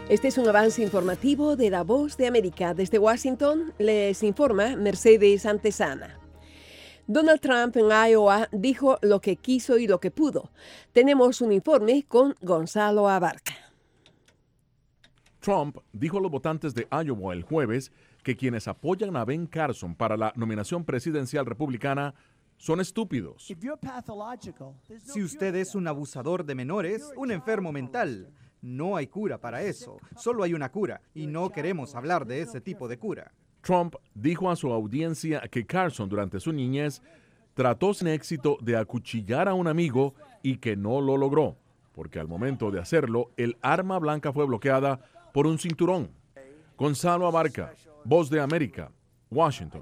Este es un avance informativo de La Voz de América. Desde Washington les informa Mercedes Antesana. Donald Trump en Iowa dijo lo que quiso y lo que pudo. Tenemos un informe con Gonzalo Abarca. Trump dijo a los votantes de Iowa el jueves que quienes apoyan a Ben Carson para la nominación presidencial republicana son estúpidos. Si usted es un abusador de menores, un enfermo mental, no hay cura para eso. Solo hay una cura y no queremos hablar de ese tipo de cura. Trump dijo a su audiencia que Carson durante su niñez trató sin éxito de acuchillar a un amigo y que no lo logró, porque al momento de hacerlo, el arma blanca fue bloqueada por un cinturón. Gonzalo Abarca, Voz de América, Washington.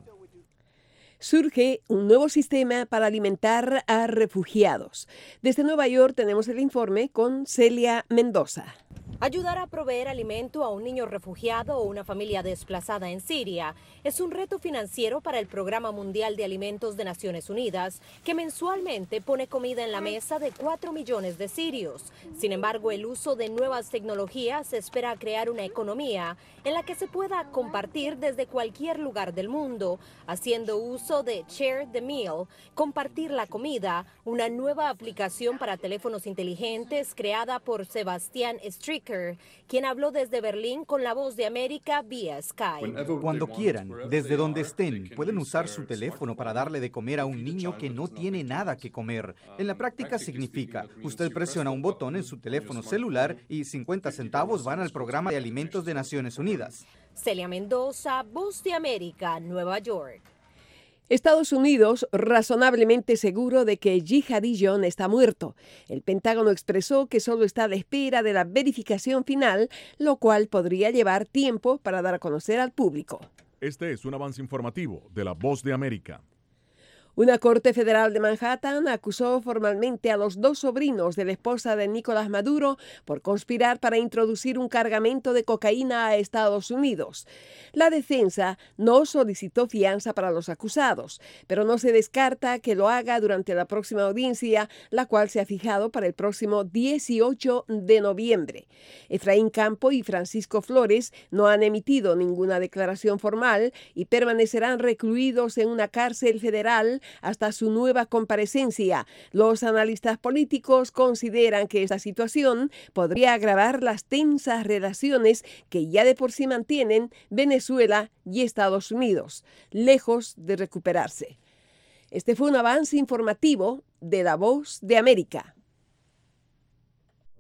Surge un nuevo sistema para alimentar a refugiados. Desde Nueva York tenemos el informe con Celia Mendoza. Ayudar a proveer alimento a un niño refugiado o una familia desplazada en Siria es un reto financiero para el Programa Mundial de Alimentos de Naciones Unidas, que mensualmente pone comida en la mesa de 4 millones de sirios. Sin embargo, el uso de nuevas tecnologías espera crear una economía en la que se pueda compartir desde cualquier lugar del mundo, haciendo uso de Share the Meal, compartir la comida, una nueva aplicación para teléfonos inteligentes creada por Sebastián Stricker, quien habló desde Berlín con La Voz de América vía Skype. Cuando quieran, desde donde estén, pueden usar su teléfono para darle de comer a un niño que no tiene nada que comer. En la práctica significa, usted presiona un botón en su teléfono celular y 50 centavos van al Programa de Alimentos de Naciones Unidas. Celia Mendoza, Voz de América, Nueva York. Estados Unidos razonablemente seguro de que Jihadi John está muerto. El Pentágono expresó que solo está a la espera de la verificación final, lo cual podría llevar tiempo para dar a conocer al público. Este es un avance informativo de La Voz de América. Una corte federal de Manhattan acusó formalmente a los 2 sobrinos de la esposa de Nicolás Maduro por conspirar para introducir un cargamento de cocaína a Estados Unidos. La defensa no solicitó fianza para los acusados, pero no se descarta que lo haga durante la próxima audiencia, la cual se ha fijado para el próximo 18 de noviembre. Efraín Campo y Francisco Flores no han emitido ninguna declaración formal y permanecerán recluidos en una cárcel federal hasta su nueva comparecencia. Los analistas políticos consideran que esta situación podría agravar las tensas relaciones que ya de por sí mantienen Venezuela y Estados Unidos, lejos de recuperarse. Este fue un avance informativo de La Voz de América.